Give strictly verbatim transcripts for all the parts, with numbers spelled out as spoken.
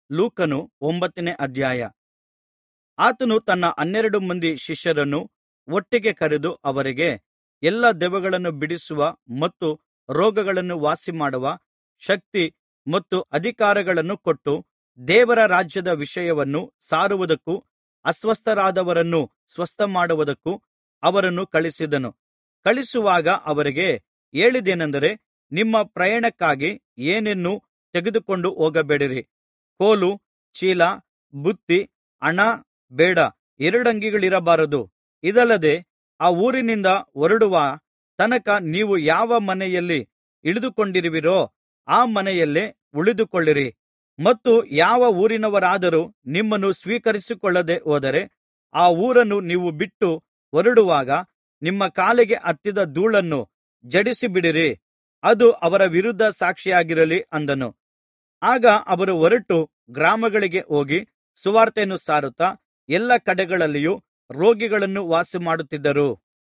ಲೂಕನು ಒಂಬತ್ತನೇ ಅಧ್ಯಾಯ. ಆತನು ತನ್ನ ಹನ್ನೆರಡು ಮಂದಿ ಶಿಷ್ಯರನ್ನು ಒಟ್ಟಿಗೆ ಕರೆದು ಅವರಿಗೆ, ಎಲ್ಲಾ ದೆವ್ವಗಳನ್ನು ಬಿಡಿಸುವ ಮತ್ತು ರೋಗಗಳನ್ನು ವಾಸಿಮಾಡುವ ಶಕ್ತಿ ಮತ್ತು ಅಧಿಕಾರಗಳನ್ನು ಕೊಟ್ಟು, ದೇವರ ರಾಜ್ಯದ ವಿಷಯವನ್ನು ಸಾರುವುದಕ್ಕೂ ಅಸ್ವಸ್ಥರಾದವರನ್ನು ಸ್ವಸ್ಥಮಾಡುವುದಕ್ಕೂ ಅವರನ್ನು ಕಳುಹಿಸಿದನು. ಕಳುಹಿಸುವಾಗ ಅವರಿಗೆ ಹೇಳಿದ್ದೇನೆಂದರೆ, ನಿಮ್ಮ ಪ್ರಯಾಣಕ್ಕಾಗಿ ಏನನ್ನೂ ತೆಗೆದುಕೊಂಡು ಹೋಗಬೇಡಿರಿ. ಕೋಲು, ಚೀಲ, ಬುತ್ತಿ, ಹಣ ಬೇಡ. ಎರಡಂಗಿಗಳಿರಬಾರದು. ಇದಲ್ಲದೆ ಆ ಊರಿನಿಂದ ಹೊರಡುವ ತನಕ ನೀವು ಯಾವ ಮನೆಯಲ್ಲಿ ಇಳಿದುಕೊಂಡಿರುವಿರೋ ಆ ಮನೆಯಲ್ಲೇ ಉಳಿದುಕೊಳ್ಳಿರಿ. ಮತ್ತು ಯಾವ ಊರಿನವರಾದರೂ ನಿಮ್ಮನ್ನು ಸ್ವೀಕರಿಸಿಕೊಳ್ಳದೆ ಹೋದರೆ, ಆ ಊರನ್ನು ನೀವು ಬಿಟ್ಟು ಹೊರಡುವಾಗ ನಿಮ್ಮ ಕಾಲಿಗೆ ಹತ್ತಿದ ಧೂಳನ್ನು ಝಾಡಿಸಿಬಿಡಿರಿ. ಅದು ಅವರ ವಿರುದ್ಧ ಸಾಕ್ಷಿಯಾಗಿರಲಿ ಅಂದನು. ಆಗ ಅವರು ಹೊರಟು ಗ್ರಾಮಗಳಿಗೆ ಹೋಗಿ ಸುವಾರ್ತೆಯನ್ನು ಸಾರುತ್ತಾ ಎಲ್ಲಾ ಕಡೆಗಳಲ್ಲಿಯೂ ರೋಗಿಗಳನ್ನು ವಾಸಿಮಾಡುತ್ತಿದ್ದರು.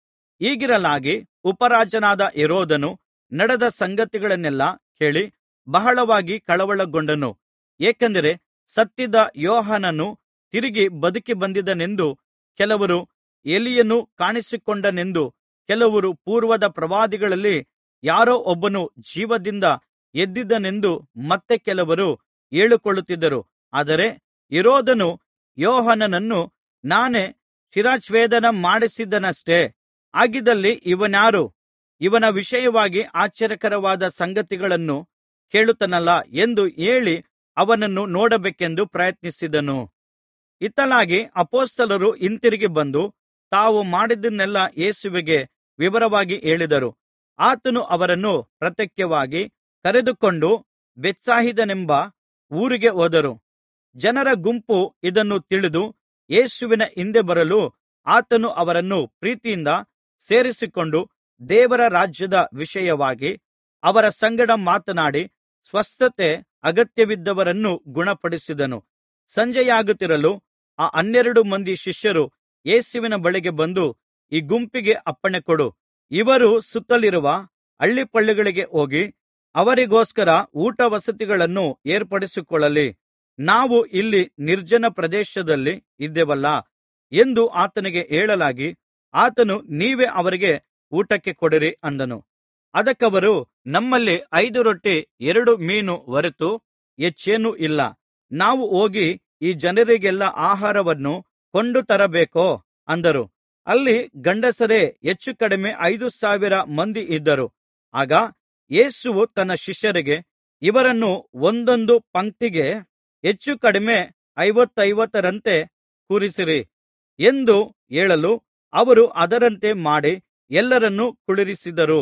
ಹೀಗಿರಲಾಗಿ ಉಪರಾಜನಾದ ಹೆರೋದನು ನಡೆದ ಸಂಗತಿಗಳನ್ನೆಲ್ಲಾ ಕೇಳಿ ಬಹಳವಾಗಿ ಕಳವಳಗೊಂಡನು. ಏಕೆಂದರೆ ಸತ್ತಿದ್ದ ಯೋಹಾನನು ತಿರುಗಿ ಬದುಕಿ ಬಂದಿದ್ದಾನೆಂದೂ, ಕೆಲವರು ಎಲೀಯನು ಕಾಣಿಸಿಕೊಂಡನೆಂದೂ, ಕೆಲವರು ಪೂರ್ವದ ಪ್ರವಾದಿಗಳಲ್ಲಿ ಯಾರೋ ಒಬ್ಬನು ಜೀವದಿಂದ ಎದ್ದಿದ್ದಾನೆಂದೂ ಮತ್ತೆ ಕೆಲವರು ಹೇಳಿಕೊಳ್ಳುತ್ತಿದ್ದರು. ಆದರೆ ಹೆರೋದನು ಯೋಹಾನನನ್ನು, ನಾನೇ ಶಿರಚ್ಛೇದನ ಮಾಡಿಸಿದೆನಷ್ಟೆ. ಹಾಗಿದ್ದಲ್ಲಿ ಇವನಾರು? ಇವನ ವಿಷಯವಾಗಿ ಆಶ್ಚರ್ಯಕರವಾದ ಸಂಗತಿಗಳನ್ನು ಕೇಳುತ್ತಾನಲ್ಲಾ ಎಂದು ಹೇಳಿ ಅವನನ್ನು ನೋಡಬೇಕೆಂದು ಪ್ರಯತ್ನಿಸಿದನು. ಇತ್ತಲಾಗಿ ಅಪೊಸ್ತಲರು ಹಿಂತಿರುಗಿ ಬಂದು ತಾವು ಮಾಡಿದ್ದನ್ನೆಲ್ಲಾ ಯೇಸುವಿಗೆ ವಿವರವಾಗಿ ಹೇಳಿದರು. ಆತನು ಅವರನ್ನು ಪ್ರತ್ಯೇಕವಾಗಿ ಕರೆದುಕೊಂಡು ಬೇತ್ಸಾಯಿದನೆಂಬ ಊರಿಗೆ ಹೋದರು. ಜನರ ಗುಂಪು ಇದನ್ನು ತಿಳಿದು ಯೇಸುವಿನ ಹಿಂದೆ ಬರಲು ಆತನು ಅವರನ್ನು ಪ್ರೀತಿಯಿಂದ ಸೇರಿಸಿಕೊಂಡು ದೇವರ ರಾಜ್ಯದ ವಿಷಯವಾಗಿ ಅವರ ಸಂಗಡ ಮಾತನಾಡಿ ಸ್ವಸ್ಥತೆ ಅಗತ್ಯವಿದ್ದವರನ್ನು ಗುಣಪಡಿಸಿದನು. ಸಂಜೆಯಾಗುತ್ತಿರಲು ಆ ಹನ್ನೆರಡು ಮಂದಿ ಶಿಷ್ಯರು ಯೇಸುವಿನ ಬಳಿಗೆ ಬಂದು, ಈ ಗುಂಪಿಗೆ ಅಪ್ಪಣೆಕೊಡು, ಇವರು ಸುತ್ತಲಿರುವ ಹಳ್ಳಿಪಳ್ಳಿಗಳಿಗೆ ಹೋಗಿ ಅವರಿಗೋಸ್ಕರ ಊಟ ವಸತಿಗಳನ್ನು ಏರ್ಪಡಿಸಿಕೊಳ್ಳಲಿ. ನಾವು ಇಲ್ಲಿ ನಿರ್ಜನ ಪ್ರದೇಶದಲ್ಲಿ ಇದ್ದೇವಲ್ಲಾ ಎಂದು ಆತನಿಗೆ ಹೇಳಲಾಗಿ, ಆತನು, ನೀವೇ ಅವರಿಗೆ ಊಟಕ್ಕೆ ಕೊಡಿರಿ ಅಂದನು. ಅದಕ್ಕವರು, ನಮ್ಮಲ್ಲಿ ಐದು ರೊಟ್ಟಿ ಎರಡು ಮೀನು ಹೊರತು ಹೆಚ್ಚೇನೂ ಇಲ್ಲ. ನಾವು ಹೋಗಿ ಈ ಜನರಿಗೆಲ್ಲಾ ಆಹಾರವನ್ನು ಕೊಂಡು ತರಬೇಕೋ ಅಂದರು. ಅಲ್ಲಿ ಗಂಡಸರೇ ಹೆಚ್ಚು ಕಡಿಮೆ ಐದು ಸಾವಿರ ಮಂದಿ ಇದ್ದರು. ಆಗ ಯೇಸುವು ತನ್ನ ಶಿಷ್ಯರಿಗೆ, ಇವರನ್ನು ಒಂದೊಂದು ಪಂಕ್ತಿಗೆ ಹೆಚ್ಚು ಕಡಿಮೆ ಐವತ್ತೈವತ್ತರಂತೆ ಕೂರಿಸಿರಿ ಎಂದು ಹೇಳಲು, ಅವರು ಅದರಂತೆ ಮಾಡಿ ಎಲ್ಲರನ್ನೂ ಕುಳ್ಳಿರಿಸಿದರು.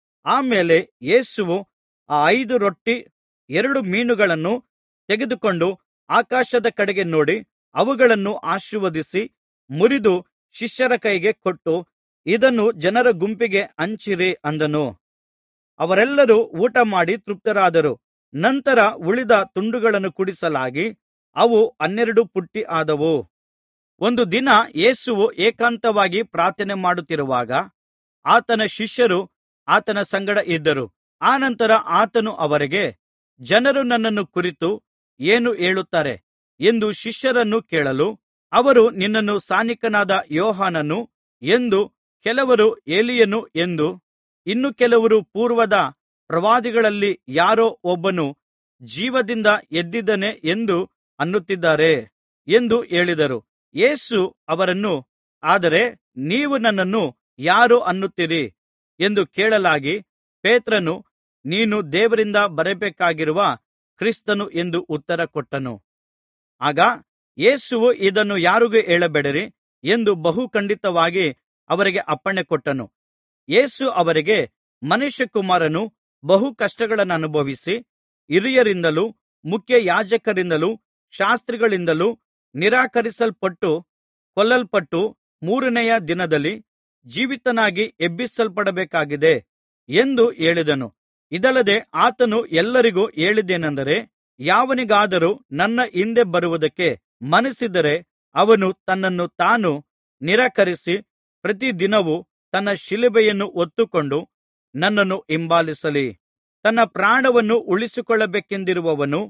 ಆಮೇಲೆ ಯೇಸುವು ಆ ಐದು ರೊಟ್ಟಿ ಎರಡು ಮೀನುಗಳನ್ನು ತೆಗೆದುಕೊಂಡು ಆಕಾಶದ ಕಡೆಗೆ ನೋಡಿ ಅವುಗಳನ್ನು ಆಶೀರ್ವದಿಸಿ ಮುರಿದು ಶಿಷ್ಯರ ಕೈಗೆ ಕೊಟ್ಟು, ಇದನ್ನು ಜನರ ಗುಂಪಿಗೆ ಹಂಚಿರಿ ಅಂದನು. ಅವರೆಲ್ಲರೂ ಊಟಮಾಡಿ ತೃಪ್ತರಾದರು. ನಂತರ ಉಳಿದ ತುಂಡುಗಳನ್ನು ಕೂಡಿಸಲಾಗಿ ಅವು ಹನ್ನೆರಡು ಪುಟ್ಟಿ ಆದವು. ಒಂದು ದಿನ ಯೇಸುವು ಏಕಾಂತವಾಗಿ ಪ್ರಾರ್ಥನೆ ಮಾಡುತ್ತಿರುವಾಗ ಆತನ ಶಿಷ್ಯರು ಆತನ ಸಂಗಡ ಇದ್ದರು. ಆನಂತರ ಆತನು ಅವರಿಗೆ, ಜನರು ನನ್ನನ್ನು ಕುರಿತು ಏನು ಹೇಳುತ್ತಾರೆ ಎಂದು ಶಿಷ್ಯರನ್ನು ಕೇಳಲು, ಅವರು ನಿನ್ನನ್ನು ಸ್ನಾನಿಕನಾದ ಯೋಹಾನನು ಎಂದೂ, ಕೆಲವರು ಎಲೀಯನು ಎಂದೂ, ಇನ್ನು ಕೆಲವರು ಪೂರ್ವದ ಪ್ರವಾದಿಗಳಲ್ಲಿ ಯಾರೋ ಒಬ್ಬನು ಜೀವದಿಂದ ಎದ್ದಿದ್ದಾನೆ ಎಂದು ಅನ್ನುತ್ತಿದ್ದಾರೆ ಎಂದು ಹೇಳಿದರು. ಯೇಸು ಅವರನ್ನು, ಆದರೆ ನೀವು ನನ್ನನ್ನು ಯಾರು ಅನ್ನುತ್ತೀರಿ ಎಂದು ಕೇಳಲಾಗಿ, ಪೇತ್ರನು, ನೀನು ದೇವರಿಂದ ಬರಬೇಕಾಗಿರುವ ಕ್ರಿಸ್ತನು ಎಂದು ಉತ್ತರ ಕೊಟ್ಟನು. ಆಗ ಯೇಸುವು, ಇದನ್ನು ಯಾರಿಗೂ ಹೇಳಬೇಡಿರಿ ಎಂದು ಬಹು ಖಂಡಿತವಾಗಿ ಅವರಿಗೆ ಅಪ್ಪಣೆ ಕೊಟ್ಟನು. ಯೇಸು ಅವರಿಗೆ, ಮನುಷ್ಯಕುಮಾರನು ಬಹು ಕಷ್ಟಗಳನ್ನನುಭವಿಸಿ ಹಿರಿಯರಿಂದಲೂ ಮುಖ್ಯಯಾಜಕರಿಂದಲೂ ಶಾಸ್ತ್ರಿಗಳಿಂದಲೂ ನಿರಾಕರಿಸಲ್ಪಟ್ಟು ಕೊಲ್ಲಲ್ಪಟ್ಟು ಮೂರನೆಯ ದಿನದಲ್ಲಿ ಜೀವಿತನಾಗಿ ಎಬ್ಬಿಸಲ್ಪಡಬೇಕಾಗಿದೆ ಎಂದು ಹೇಳಿದನು. ಇದಲ್ಲದೆ ಆತನು ಎಲ್ಲರಿಗೂ ಹೇಳಿದ್ದೇನೆಂದರೆ, ಯಾವನಿಗಾದರೂ ನನ್ನ ಹಿಂದೆ ಬರುವುದಕ್ಕೆ ಮನಸ್ಸಿದ್ದರೆ ಅವನು ತನ್ನನ್ನು ತಾನು ನಿರಾಕರಿಸಿ ಪ್ರತಿದಿನವೂ ತನ್ನ ಶಿಲುಬೆಯನ್ನು ಹೊತ್ತುಕೊಂಡು ನನ್ನನ್ನು ಹಿಂಬಾಲಿಸಲಿ. ತನ್ನ ಪ್ರಾಣವನ್ನು ಉಳಿಸಿಕೊಳ್ಳಬೇಕೆಂದಿರುವವನು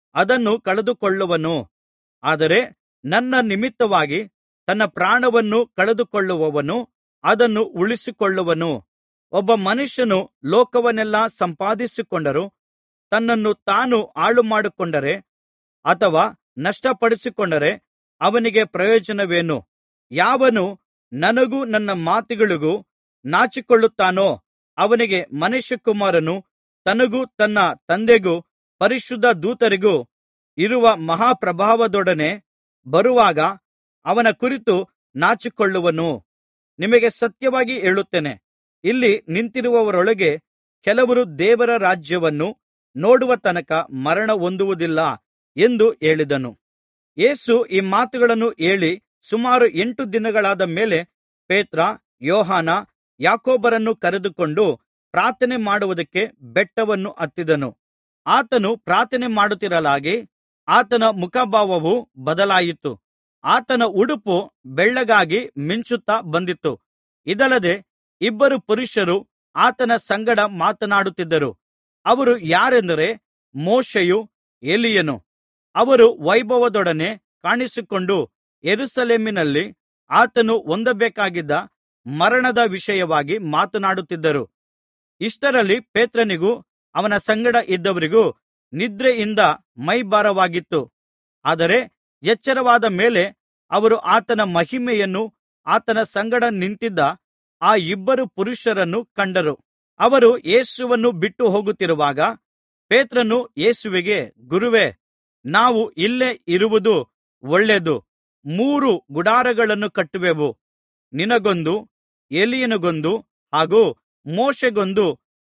ಅದನ್ನು ಕಳೆದುಕೊಳ್ಳುವನು. ಆದರೆ ನನ್ನ ನಿಮಿತ್ತವಾಗಿ ತನ್ನ ಪ್ರಾಣವನ್ನು ಕಳೆದುಕೊಳ್ಳುವವನು ಅದನ್ನು ಉಳಿಸಿಕೊಳ್ಳುವನು. ಒಬ್ಬ ಮನುಷ್ಯನು ಲೋಕವನ್ನೆಲ್ಲಾ ಸಂಪಾದಿಸಿಕೊಂಡರೂ ತನ್ನನ್ನು ತಾನು ಹಾಳುಮಾಡಿಕೊಂಡರೆ ಅಥವಾ ನಷ್ಟಪಡಿಸಿಕೊಂಡರೆ ಅವನಿಗೆ ಪ್ರಯೋಜನವೇನು? ಯಾವನು ನನಗೂ ನನ್ನ ಮಾತುಗಳಿಗೂ ನಾಚಿಕೊಳ್ಳುತ್ತಾನೋ ಅವನಿಗೆ ಮನುಷ್ಯಕುಮಾರನು ತನಗೂ ತನ್ನ ತಂದೆಗೂ ಪರಿಶುದ್ಧ ದೂತರಿಗೂ ಇರುವ ಮಹಾಪ್ರಭಾವದೊಡನೆ ಬರುವಾಗ ಅವನ ಕುರಿತು ನಾಚಿಕೊಳ್ಳುವನು. ನಿಮಗೆ ಸತ್ಯವಾಗಿ ಹೇಳುತ್ತೇನೆ, ಇಲ್ಲಿ ನಿಂತಿರುವವರೊಳಗೆ ಕೆಲವರು ದೇವರ ರಾಜ್ಯವನ್ನು ನೋಡುವ ತನಕ ಮರಣ ಹೊಂದುವುದಿಲ್ಲ ಎಂದು ಹೇಳಿದನು. ಯೇಸು ಈ ಮಾತುಗಳನ್ನು ಹೇಳಿ ಸುಮಾರು ಎಂಟು ದಿನಗಳಾದ ಮೇಲೆ ಪೇತ್ರ, ಯೋಹಾನ, ಯಾಕೋಬರನ್ನು ಕರೆದುಕೊಂಡು ಪ್ರಾರ್ಥನೆ ಮಾಡುವುದಕ್ಕೆ ಬೆಟ್ಟವನ್ನು ಹತ್ತಿದನು. ಆತನು ಪ್ರಾರ್ಥನೆ ಮಾಡುತ್ತಿರಲಾಗಿ ಆತನ ಮುಖಭಾವವು ಬದಲಾಯಿತು. ಆತನ ಉಡುಪು ಬೆಳ್ಳಗಾಗಿ ಮಿಂಚುತ್ತಾ ಬಂದಿತು. ಇದಲ್ಲದೆ ಇಬ್ಬರು ಪುರುಷರು ಆತನ ಸಂಗಡ ಮಾತನಾಡುತ್ತಿದ್ದರು. ಅವರು ಯಾರೆಂದರೆ ಮೋಶೆಯೂ ಎಲೀಯನು. ಅವರು ವೈಭವದೊಡನೆ ಕಾಣಿಸಿಕೊಂಡು ಯೆರೂಸಲೇಮಿನಲ್ಲಿ ಆತನು ಹೊಂದಬೇಕಾಗಿದ್ದ ಮರಣದ ವಿಷಯವಾಗಿ ಮಾತನಾಡುತ್ತಿದ್ದರು. ಇಷ್ಟರಲ್ಲಿ ಪೇತ್ರನಿಗೂ ಅವನ ಸಂಗಡ ಇದ್ದವರಿಗೂ ನಿದ್ರೆಯಿಂದ ಮೈಭಾರವಾಗಿತ್ತು. ಆದರೆ ಎಚ್ಚರವಾದ ಮೇಲೆ ಅವರು ಆತನ ಮಹಿಮೆಯನ್ನೂ ಆತನ ಸಂಗಡ ನಿಂತಿದ್ದ ಆ ಇಬ್ಬರು ಪುರುಷರನ್ನೂ ಕಂಡರು. ಅವರು ಯೇಸುವನ್ನು ಬಿಟ್ಟು ಹೋಗುತ್ತಿರುವಾಗ ಪೇತ್ರನು ಯೇಸುವಿಗೆ, ಗುರುವೇ, ನಾವು ಇಲ್ಲೇ ಇರುವುದು ಒಳ್ಳೆಯದು. ಮೂರು ಗುಡಾರಗಳನ್ನು ಕಟ್ಟುವೆವು, ನಿನಗೊಂದು, ಎಲೀಯನಿಗೊಂದು ಹಾಗೂ ಮೋಶೆಗೊಂದು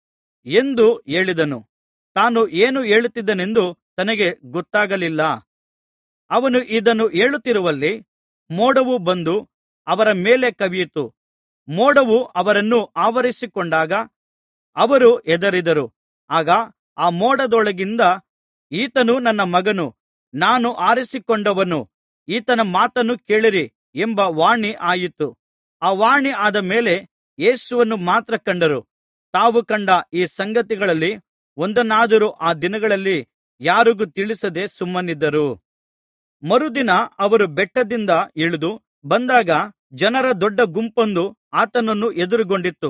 ಎಂದು ಹೇಳಿದನು. ತಾನು ಏನು ಹೇಳುತ್ತಿದ್ದನೆಂದು ತನಗೆ ಗೊತ್ತಾಗಲಿಲ್ಲ. ಅವನು ಇದನ್ನು ಹೇಳುತ್ತಿರುವಲ್ಲಿ ಮೋಡವು ಬಂದು ಅವರ ಮೇಲೆ ಕವಿಯಿತು. ಮೋಡವು ಅವರನ್ನು ಆವರಿಸಿಕೊಂಡಾಗ ಅವರು ಹೆದರಿದರು. ಆಗ ಆ ಮೋಡದೊಳಗಿಂದ, ಈತನು ನನ್ನ ಮಗನು, ನಾನು ಆರಿಸಿಕೊಂಡವನು, ಈತನ ಮಾತನ್ನು ಕೇಳಿರಿ ಎಂಬ ವಾಣಿ ಆಯಿತು. ಆ ವಾಣಿ ಆದ ಮೇಲೆ ಯೇಸುವನ್ನು ಮಾತ್ರ ಕಂಡರು. ತಾವು ಕಂಡ ಈ ಸಂಗತಿಗಳಲ್ಲಿ ಒಂದನ್ನಾದರೂ ಆ ದಿನಗಳಲ್ಲಿ ಯಾರಿಗೂ ತಿಳಿಸದೆ ಸುಮ್ಮನಿದ್ದರು. ಮರುದಿನ ಅವರು ಬೆಟ್ಟದಿಂದ ಇಳಿದು ಬಂದಾಗ ಜನರ ದೊಡ್ಡ ಗುಂಪೊಂದು ಆತನನ್ನು ಎದುರುಗೊಂಡಿತು.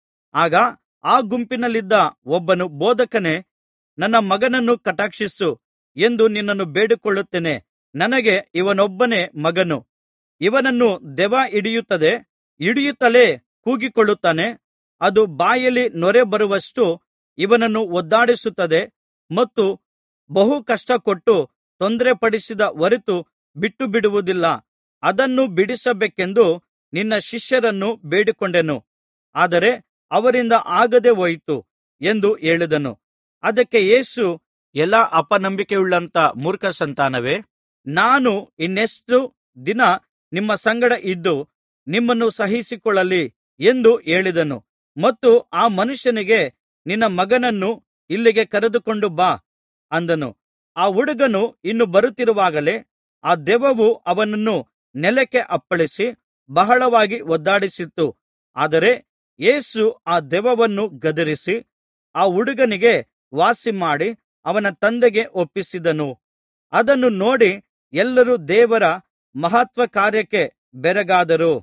ಆಗ ಆ ಗುಂಪಿನಲ್ಲಿದ್ದ ಒಬ್ಬನು, ಬೋಧಕನೇ, ನನ್ನ ಮಗನನ್ನು ಕಟಾಕ್ಷಿಸು ಎಂದು ನಿನ್ನನ್ನು ಬೇಡಿಕೊಳ್ಳುತ್ತೇನೆ. ನನಗೆ ಇವನೊಬ್ಬನೇ ಮಗನು. ಇವನನ್ನು ದೆವ್ವ ಹಿಡಿಯುತ್ತದೆ. ಹಿಡಿಯುತ್ತಲೇ ಕೂಗಿಕೊಳ್ಳುತ್ತಾನೆ. ಅದು ಬಾಯಲ್ಲಿ ನೊರೆ ಬರುವಷ್ಟು ಇವನನ್ನು ಒದ್ದಾಡಿಸುತ್ತದೆ ಮತ್ತು ಬಹು ಕಷ್ಟಕೊಟ್ಟು ತೊಂದರೆಪಡಿಸಿದ ಹೊರತು ಬಿಟ್ಟುಬಿಡುವುದಿಲ್ಲ. ಅದನ್ನು ಬಿಡಿಸಬೇಕೆಂದು ನಿನ್ನ ಶಿಷ್ಯರನ್ನು ಬೇಡಿಕೊಂಡೆನು, ಆದರೆ ಅವರಿಂದ ಆಗದೆ ಹೋಯಿತು ಎಂದು ಹೇಳಿದನು. ಅದಕ್ಕೆ ಯೇಸು, ಎಲ್ಲಾ ಅಪನಂಬಿಕೆಯುಳ್ಳಂಥ ಮೂರ್ಖ ಸಂತಾನವೇ, ನಾನು ಇನ್ನೆಷ್ಟು ದಿನ ನಿಮ್ಮ ಸಂಗಡ ಇದ್ದು ನಿಮ್ಮನ್ನು ಸಹಿಸಿಕೊಳ್ಳಲಿ ಎಂದು ಹೇಳಿದನು. ಮತ್ತು ಆ ಮನುಷ್ಯನಿಗೆ, ನಿನ್ನ ಮಗನನ್ನು ಇಲ್ಲಿಗೆ ಕರೆದುಕೊಂಡು ಬಾ ಅಂದನು. ಆ ಹುಡುಗನು ಇನ್ನು ಬರುತ್ತಿರುವಾಗಲೇ ಆ ದೆವ್ವವು ಅವನನ್ನು ನೆಲಕ್ಕೆ ಅಪ್ಪಳಿಸಿ ಬಹಳವಾಗಿ ಒದ್ದಾಡಿಸಿತು. ಆದರೆ ಯೇಸು ಆ ದೆವ್ವವನ್ನು ಗದರಿಸಿ ಆ ಹುಡುಗನಿಗೆ ವಾಸಿಮಾಡಿ ಅವನ ತಂದೆಗೆ ಒಪ್ಪಿಸಿದನು. ಅದನ್ನು ನೋಡಿ ಎಲ್ಲರೂ ದೇವರ ಮಹತ್ಕಾರ್ಯಕ್ಕೆ ಬೆರಗಾದರು.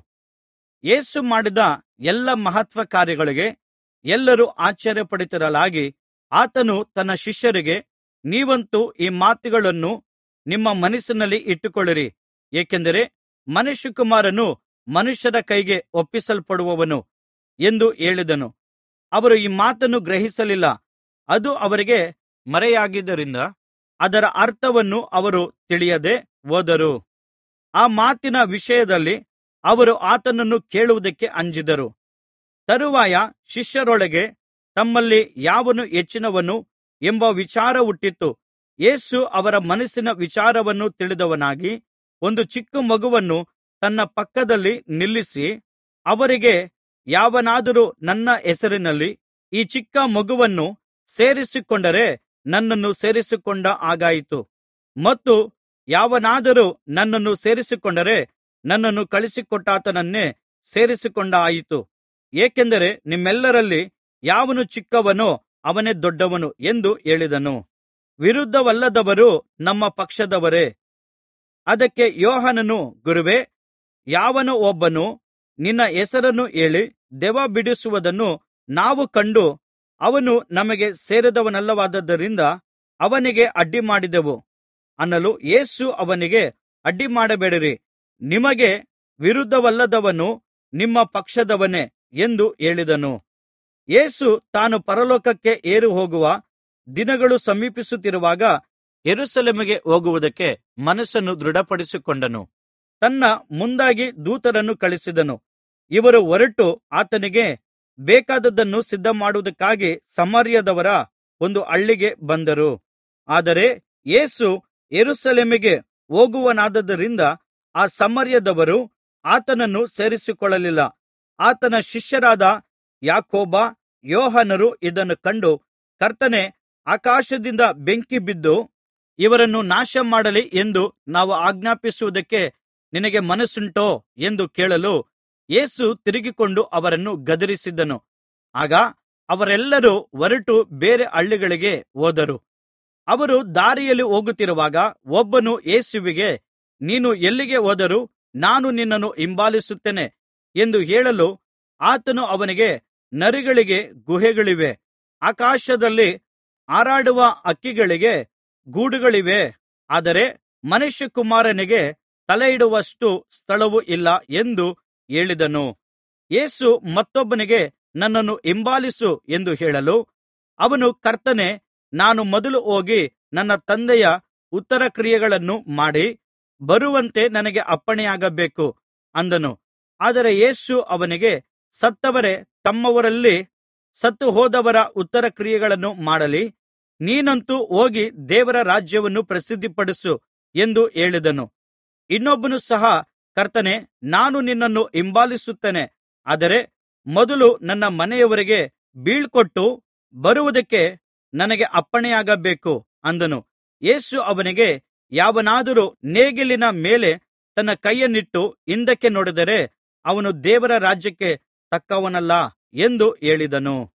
ಯೇಸು ಮಾಡಿದ ಎಲ್ಲಾ ಮಹತ್ಕಾರ್ಯಗಳಿಗೆ ಎಲ್ಲರೂ ಆಶ್ಚರ್ಯಪಡುತ್ತಿರಲಾಗಿ ಆತನು ತನ್ನ ಶಿಷ್ಯರಿಗೆ, ನೀವಂತೂ ಈ ಮಾತುಗಳನ್ನು ನಿಮ್ಮ ಮನಸ್ಸಿನಲ್ಲಿ ಇಟ್ಟುಕೊಳ್ಳಿರಿ, ಏಕೆಂದರೆ ಮನುಷ್ಯಕುಮಾರನು ಮನುಷ್ಯರ ಕೈಗೆ ಒಪ್ಪಿಸಲ್ಪಡುವನು ಎಂದು ಹೇಳಿದನು. ಅವರು ಈ ಮಾತನ್ನು ಗ್ರಹಿಸಲಿಲ್ಲ. ಅದು ಅವರಿಗೆ ಮರೆಯಾಗಿದ್ದರಿಂದ ಅದರ ಅರ್ಥವನ್ನು ಅವರು ತಿಳಿಯದೆ ಹೋದರು. ಆ ಮಾತಿನ ವಿಷಯದಲ್ಲಿ ಅವರು ಆತನನ್ನು ಕೇಳುವುದಕ್ಕೆ ಅಂಜಿದರು. ತರುವಾಯ ಶಿಷ್ಯರೊಳಗೆ ತಮ್ಮಲ್ಲಿ ಯಾವನು ಹೆಚ್ಚಿನವನು ಎಂಬ ವಿಚಾರ ಹುಟ್ಟಿತು. ಯೇಸು ಅವರ ಮನಸ್ಸಿನ ವಿಚಾರವನ್ನು ತಿಳಿದವನಾಗಿ ಒಂದು ಚಿಕ್ಕ ಮಗುವನ್ನು ತನ್ನ ಪಕ್ಕದಲ್ಲಿ ನಿಲ್ಲಿಸಿ ಅವರಿಗೆ, ಯಾವನಾದರೂ ನನ್ನ ಹೆಸರಿನಲ್ಲಿ ಈ ಚಿಕ್ಕ ಮಗುವನ್ನು ಸೇರಿಸಿಕೊಂಡರೆ ನನ್ನನ್ನು ಸೇರಿಸಿಕೊಂಡ ಹಾಗಾಯಿತು, ಮತ್ತು ಯಾವನಾದರೂ ನನ್ನನ್ನು ಸೇರಿಸಿಕೊಂಡರೆ ನನ್ನನ್ನು ಕಳುಹಿಸಿಕೊಟ್ಟಾತನನ್ನೇ ಸೇರಿಸಿಕೊಂಡ ಹಾಗಾಯಿತು. ಏಕೆಂದರೆ ನಿಮ್ಮೆಲ್ಲರಲ್ಲಿ ಯಾವನು ಚಿಕ್ಕವನೋ ಅವನೇ ದೊಡ್ಡವನು ಎಂದು ಹೇಳಿದನು. ವಿರುದ್ಧವಲ್ಲದವರು ನಮ್ಮ ಪಕ್ಷದವರೇ. ಅದಕ್ಕೆ ಯೋಹಾನನು, ಗುರುವೇ, ಯಾವನೋ ಒಬ್ಬನು ನಿನ್ನ ಹೆಸರನ್ನು ಹೇಳಿ ದೆವ್ವ ಬಿಡಿಸುವುದನ್ನು ನಾವು ಕಂಡು ಅವನು ನಮಗೆ ಸೇರಿದವನಲ್ಲವಾದ್ದರಿಂದ ಅವನಿಗೆ ಅಡ್ಡಿಮಾಡಿದೆವು ಅನ್ನಲು, ಯೇಸು ಅವನಿಗೆ, ಅಡ್ಡಿಮಾಡಬೇಡಿರಿ, ನಿಮಗೆ ವಿರುದ್ಧವಲ್ಲದವನು ನಿಮ್ಮ ಪಕ್ಷದವನೇ ಎಂದು ಹೇಳಿದನು. ಯೇಸು ತಾನು ಪರಲೋಕಕ್ಕೆ ಏರಿಹೋಗುವ ದಿನಗಳು ಸಮೀಪಿಸುತ್ತಿರುವಾಗ ಯೆರೂಸಲೇಮಿಗೆ ಹೋಗುವುದಕ್ಕೆ ಮನಸ್ಸನ್ನು ದೃಢಪಡಿಸಿಕೊಂಡನು. ತನ್ನ ಮುಂದಾಗಿ ದೂತರನ್ನು ಕಳುಹಿಸಿದನು. ಇವರು ಹೊರಟು ಆತನಿಗೆ ಬೇಕಾದದ್ದನ್ನು ಸಿದ್ಧಮಾಡುವುದಕ್ಕಾಗಿ ಸಮಾರ್ಯದವರ ಒಂದು ಹಳ್ಳಿಗೆ ಬಂದರು. ಆದರೆ ಯೇಸು ಯೆರೂಸಲೇಮಿಗೆ ಹೋಗುವವನಾದ್ದರಿಂದ ಆ ಸಮಾರ್ಯದವರು ಆತನನ್ನು ಸೇರಿಸಿಕೊಳ್ಳಲಿಲ್ಲ. ಆತನ ಶಿಷ್ಯರಾದ ಯಾಕೋಬ, ಯೋಹಾನರು ಇದನ್ನು ಕಂಡು, ಕರ್ತನೇ, ಆಕಾಶದಿಂದ ಬೆಂಕಿ ಬಿದ್ದು ಇವರನ್ನು ನಾಶಮಾಡಲಿ ಎಂದು ನಾವು ಆಜ್ಞಾಪಿಸುವುದಕ್ಕೆ ನಿನಗೆ ಮನಸ್ಸುಂಟೋ ಎಂದು ಕೇಳಲು, ಯೇಸು ತಿರುಗಿಕೊಂಡು ಅವರನ್ನು ಗದರಿಸಿದನು. ಆಗ ಅವರೆಲ್ಲರೂ ಹೊರಟು ಬೇರೆ ಹಳ್ಳಿಗಳಿಗೆ ಹೋದರು. ಅವರು ದಾರಿಯಲ್ಲಿ ಹೋಗುತ್ತಿರುವಾಗ ಒಬ್ಬನು ಯೇಸುವಿಗೆ, ನೀನು ಎಲ್ಲಿಗೆ ಹೋದರೂ ನಾನು ನಿನ್ನನ್ನು ಹಿಂಬಾಲಿಸುತ್ತೇನೆ ಎಂದು ಹೇಳಲು, ಆತನು ಅವನಿಗೆ, ನರಿಗಳಿಗೆ ಗುಹೆಗಳಿವೆ, ಆಕಾಶದಲ್ಲಿ ಹಾರಾಡುವ ಹಕ್ಕಿಗಳಿಗೆ ಗೂಡುಗಳಿವೆ, ಆದರೆ ಮನುಷ್ಯಕುಮಾರನಿಗೆ ತಲೆಯಿಡುವಷ್ಟು ಸ್ಥಳವು ಇಲ್ಲ ಎಂದು ಹೇಳಿದನು. ಯೇಸು ಮತ್ತೊಬ್ಬನಿಗೆ, ನನ್ನನ್ನು ಹಿಂಬಾಲಿಸು ಎಂದು ಹೇಳಲು, ಅವನು, ಕರ್ತನೇ, ನಾನು ಮೊದಲು ಹೋಗಿ ನನ್ನ ತಂದೆಯ ಉತ್ತರಕ್ರಿಯೆಗಳನ್ನು ಮಾಡಿ ಬರುವಂತೆ ನನಗೆ ಅಪ್ಪಣೆಯಾಗಬೇಕು ಅಂದನು. ಆದರೆ ಯೇಸು ಅವನಿಗೆ, ಸತ್ತವರೇ ತಮ್ಮವರಲ್ಲಿ ಸತ್ತುಹೋದವರ ಉತ್ತರಕ್ರಿಯೆಗಳನ್ನು ಮಾಡಲಿ, ನೀನಂತೂ ಹೋಗಿ ದೇವರ ರಾಜ್ಯವನ್ನು ಪ್ರಸಿದ್ಧಿಪಡಿಸು ಎಂದು ಹೇಳಿದನು. ಇನ್ನೊಬ್ಬನು ಸಹ, ಕರ್ತನೇ, ನಾನು ನಿನ್ನನ್ನು ಹಿಂಬಾಲಿಸುತ್ತೇನೆ, ಆದರೆ ಮೊದಲು ನನ್ನ ಮನೆಯವರಿಗೆ ಬೀಳ್ಕೊಟ್ಟು ಬರುವುದಕ್ಕೆ ನನಗೆ ಅಪ್ಪಣೆಯಾಗಬೇಕು ಅಂದನು. ಯೇಸು ಅವನಿಗೆ, ಯಾವನಾದರೂ ನೇಗಿಲಿನ ಮೇಲೆ ತನ್ನ ಕೈಯನ್ನಿಟ್ಟು ಹಿಂದಕ್ಕೆ ನೋಡಿದರೆ ಅವನು ದೇವರ ರಾಜ್ಯಕ್ಕೆ ತಕ್ಕವನಲ್ಲ ಎಂದು ಹೇಳಿದನು.